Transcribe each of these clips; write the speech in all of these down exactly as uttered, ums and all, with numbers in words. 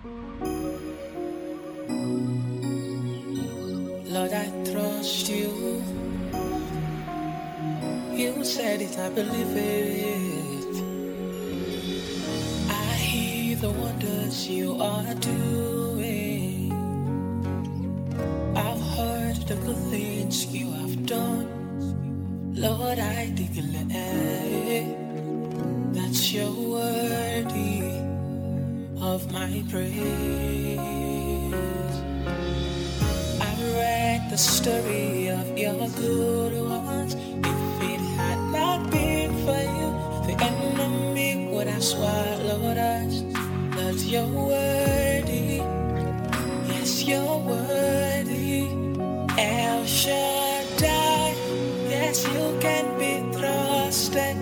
Lord, I trust you. You said it, I believe it. I hear the wonders you are doing. I've heard the good things you have done. Lord, I declare that you're worthy of my praise. I've read the story of your good ones. If it had not been for you, the enemy would have swallowed us. But you're worthy, yes, you're worthy. El Shaddai, yes, you can be trusted.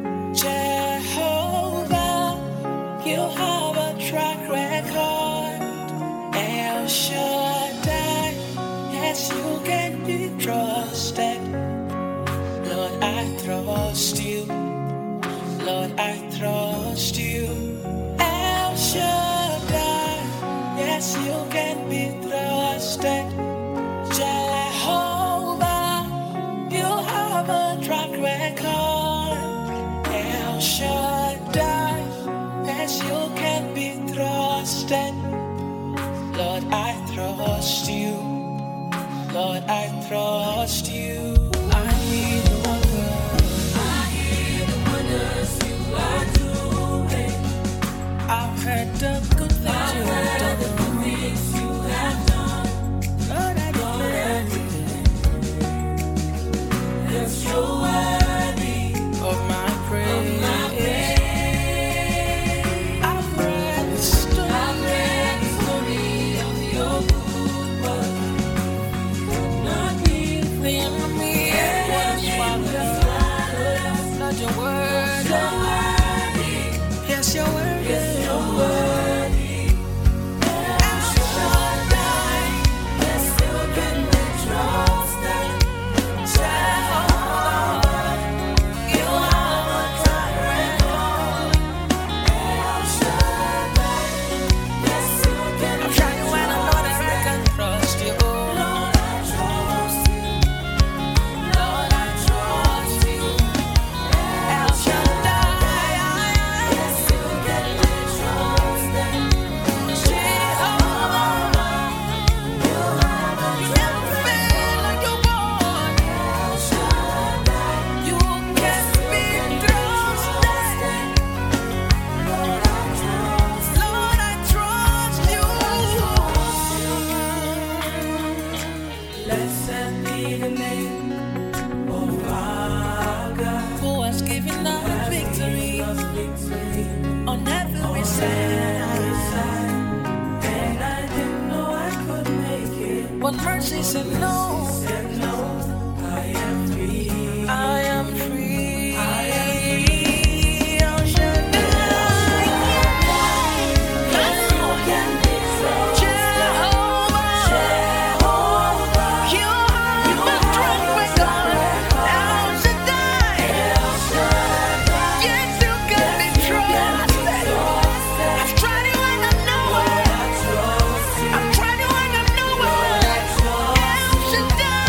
Jehovah, you have a track record. El Shaddai, yes, you can be trusted. Lord, I trust you. Lord, I trust you. El Shaddai, yes, you can be trusted. Jehovah, you have a track record. El Shaddai, yes, you can be trusted. Lord, I trust you. Lord, I trust you. I hear the wonders. I hear the wonders you are doing. I've heard the good things you have done. The good things you have done. Lord, I declare yes, you're worthy of my praise. I've read the story. I've read the story of your good work. Not me, the enemy, was swallowed. Not your word. You're worthy. Yes, you're worthy. Yes, you're worthy. El Shaddai, yes, you can be trusted. Jehovah, you have a track record. El Shaddai, yes, you can be trusted. I'm trying when I know that I can trust you. Lord, I trust you. Lord, I trust you. El Shaddai, yes, you can be trusted. Jehovah, you have a track record. You won't. El Shaddai, you can be trusted. Lord, I trust. Lord, I trust you. Blessed be the name of our God, who has given us victory on every side. And I didn't know I could make it. But mercy said no. I am free. I am free. I am free. El Shaddai, yes, you can be trusted. Jehovah, you have a track record. El Shaddai, yes, you can be trusted. I've tried it when I know it. I've tried it when I know it. El Shaddai.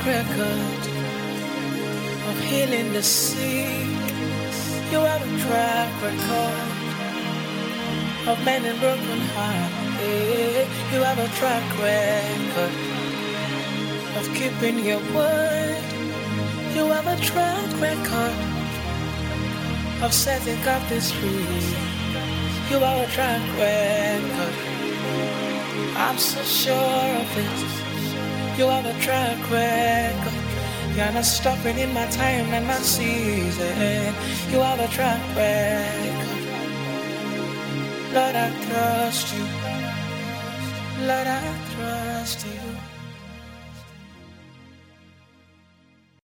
record of healing the sick. You have a track record of mending broken hearts. You have a track record of keeping your word. You have a track record of setting up this free. You have a track record. I'm so sure of it. You have a track record. You're not stopping in my time and my season. You have a track record. Lord, I trust you. Lord, I trust you.